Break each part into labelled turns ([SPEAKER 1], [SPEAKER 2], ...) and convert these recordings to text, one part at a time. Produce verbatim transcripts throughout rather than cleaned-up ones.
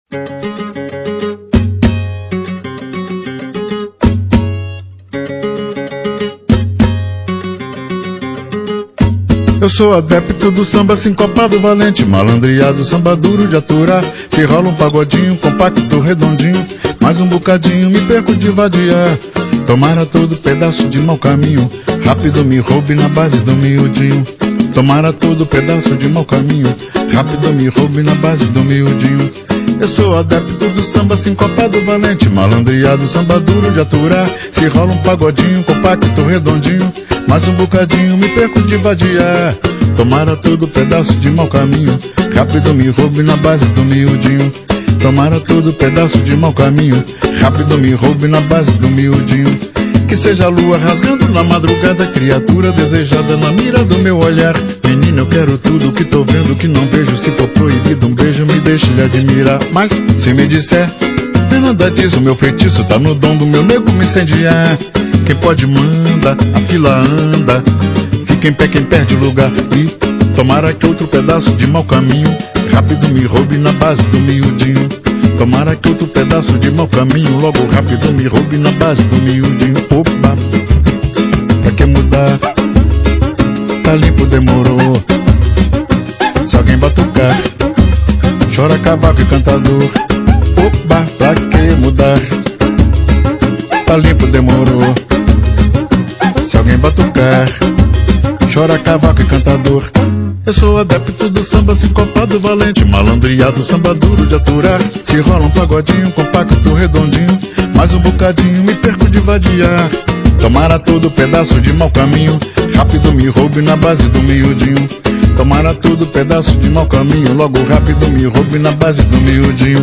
[SPEAKER 1] Eu sou adepto do samba sincopado valente, malandreado, samba duro de aturar. Se rola um pagodinho compacto, redondinho, mais um bocadinho me perco de vadiar. Tomara todo pedaço de mau caminho, rápido me roube na base do miudinho. Tomara todo pedaço de mau caminho, rápido me roube na base do miudinho. Eu sou adepto do samba sincopado valente, malandreado, samba duro de aturar. Se rola um pagodinho compacto, redondinho, mais um bocadinho me perco de vadiar. Tomara todo pedaço de mau caminho, rápido me roube na base do miudinho. Tomara todo pedaço de mau caminho, rápido me roube na base do miudinho. Que seja a lua rasgando na madrugada, criatura desejada na mira do meu olhar. Menina, eu quero tudo que tô vendo que não vejo. Se for proibido um beijo, me deixe lhe admirar. Mas se me disser, não é nada disso, meu feitiço tá no dom do meu nego me incendiar. Quem pode manda, a fila anda, fica em pé quem perde o lugar. E tomara que outro pedaço de mau caminho, rápido me roube na base do miudinho. Tomara que outro pedaço de mau caminho, logo rápido me roube na base do miudinho. Opa, pra que mudar? Tá limpo, demorou. Se alguém batucar, chora cavaco e cantador. Opa, pra que mudar? Tá limpo, demorou. Se alguém batucar, chora cavaco e cantador. Eu sou adepto do samba sincopado valente, malandreado, samba duro de aturar. Se rola um pagodinho compacto, redondinho, mais um bocadinho me perco de vadiar. Tomara todo pedaço de mau caminho, rápido me roube na base do miudinho. Tomara todo pedaço de mau caminho, logo rápido me roube na base do miudinho.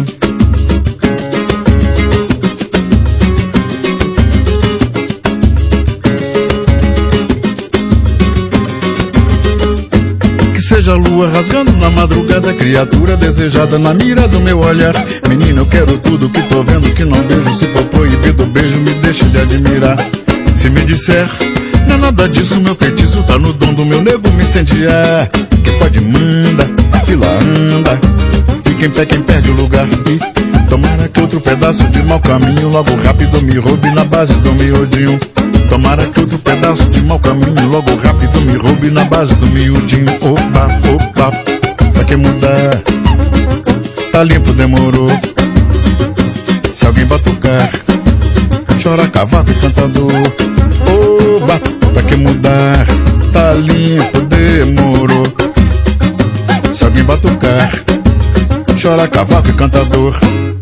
[SPEAKER 1] Seja a lua rasgando na madrugada, criatura desejada na mira do meu olhar. Menina, eu quero tudo que tô vendo que não vejo. Se for proibido beijo, me deixe de admirar. Se me disser, não é nada disso, meu feitiço tá no dom do meu nego me incendiar. Quem pode manda, a fila anda, fica em pé quem perde o lugar. E tomara que outro pedaço de mau caminho, logo rápido me roube na base do miudinho. Tomara que outro pedaço de mau caminho, logo rápido me roube na base do miudinho. Opa, opa, pra que mudar? Tá limpo, demorou. Se alguém batucar, chora cavaco e cantador. Opa, pra que mudar? Tá limpo, demorou. Se alguém batucar, chora cavaco e cantador.